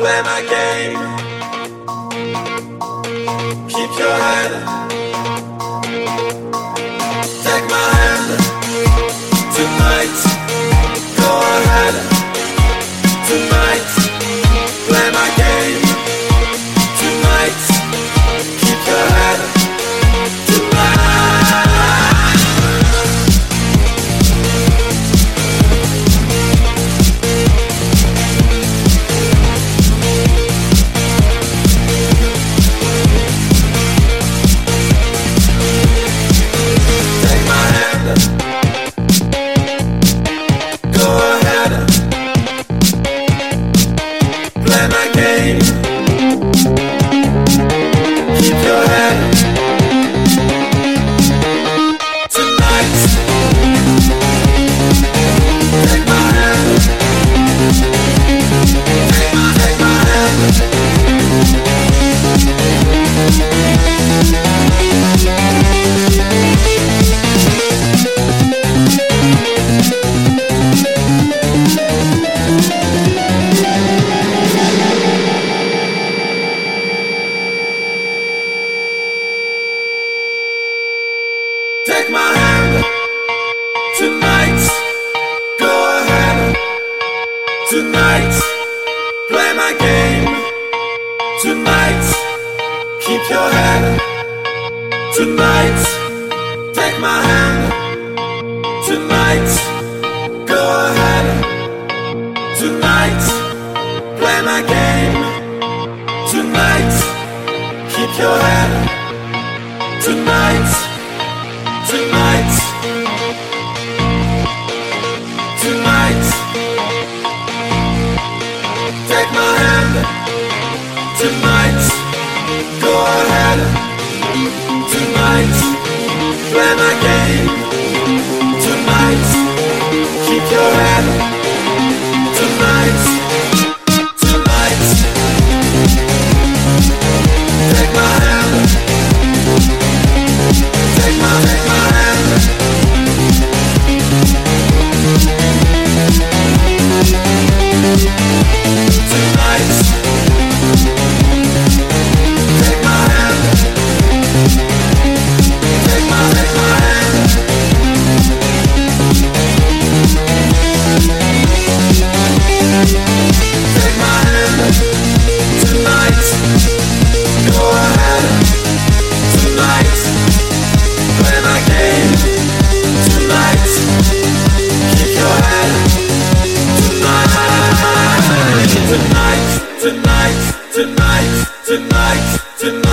play my game. Keep your head, take my hand. Tonight, go ahead. Tonight, play my game. Tonight, keep your head. Take my hand, tonight, go ahead. Tonight, play my game. Tonight, keep your head. Tonight, take my hand. Tonight, go ahead. Tonight, play my game. Tonight, keep your head. Tonight, tonight, tonight, take my hand. Tonight, go ahead. Tonight, play my game. Tonight, keep your head. Tonight, tonight, take my hand. Take my hand. Tonight, take my hand. Take my hand. Take my hand. Tonight, go ahead. Tonight, play my game. Tonight, keep your head. Tonight, tonight, tonight, tonight, tonight, tonight.